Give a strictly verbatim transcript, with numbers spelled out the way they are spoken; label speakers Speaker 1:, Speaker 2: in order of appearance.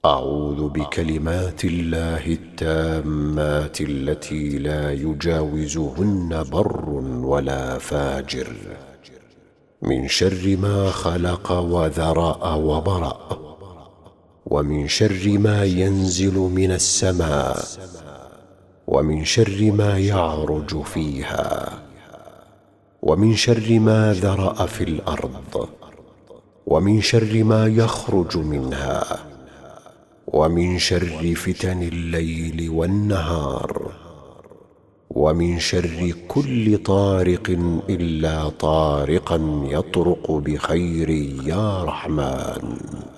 Speaker 1: أعوذ بكلمات الله التامات التي لا يجاوزهن بر ولا فاجر من شر ما خلق وذرأ وبرأ، ومن شر ما ينزل من السماء، ومن شر ما يعرج فيها، ومن شر ما ذرأ في الأرض، ومن شر ما يخرج منها، ومن شر فتن الليل والنهار، ومن شر كل طارق إلا طارقا يطرق بخير يا رحمن.